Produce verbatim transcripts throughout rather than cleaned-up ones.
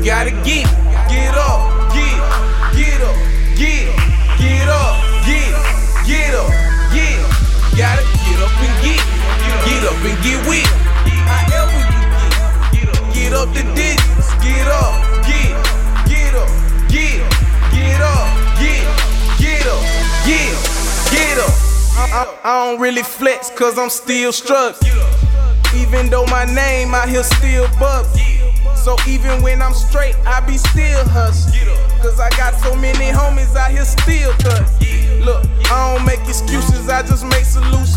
You gotta get, get up, get, get up, get, get up, get, get up, get. You gotta get up and get, get up and get with. However you get, get up the digits, get up, get, get up, get, get up, get, get up, get, get up. I, I, I don't really flex cause I'm still struggling. Even though my name out here still bubs. So even when I'm straight, I be still hustling. Cause I got so many homies out here still cut. Look, I don't make excuses, I just make solutions.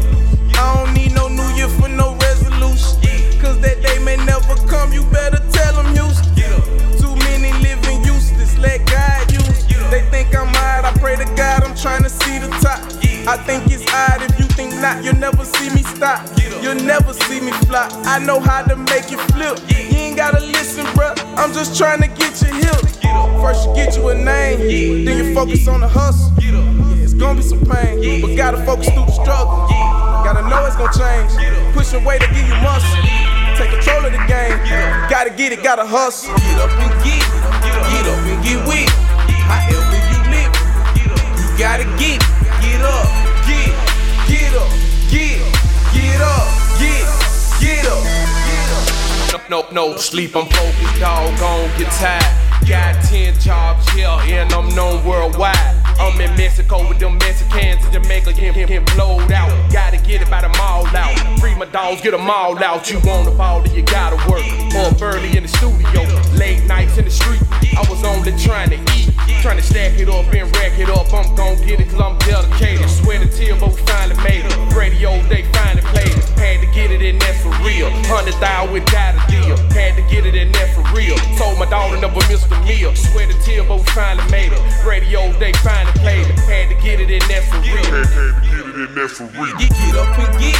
I don't need no new year for no resolution. Cause that day may never come, you better tell them Houston. Too many living useless, let God use. They think I'm hard, I pray to God I'm trying to see the top. I think it's odd, if you think not, you'll never see me stop. You'll never see me flop, I know how to make you flip. You ain't gotta listen, bruh, I'm just trying to get you hip. First you get you a name, then you focus on the hustle. Yeah, it's gonna be some pain, but gotta focus through the struggle. Gotta know it's gonna change, pushing weight to give you muscle. Take control of the game, gotta get it, gotta hustle. Get up and get, get up and get with. However you live, you gotta get, get up, get, get up, get, get up, get, get up, get up. No, no, no sleep, I'm focused, dog, gon' get tired. Got ten jobs here and I'm known worldwide. I'm in Mexico with them Mexicans in Jamaica, him, him, him blowed out. Gotta get it by them all out. Free my dogs, get them all out. You want a ball, then you gotta work. Up early in the studio, late nights in the street. I was only trying to eat, trying to stack it up and rack it up. I'm gon' get it cause I'm dedicated. Swear the tear, but we finally made it. Radio, they finally played it. Had to get it in there for real. Hundred thousand without a deal. Had to get it in there for real. Told my daughter never missed a meal. Swear the tear, but we finally made it. Radio, they finally played it. Had to get it in there for real. Had to get it in there for real. Get, get up and get,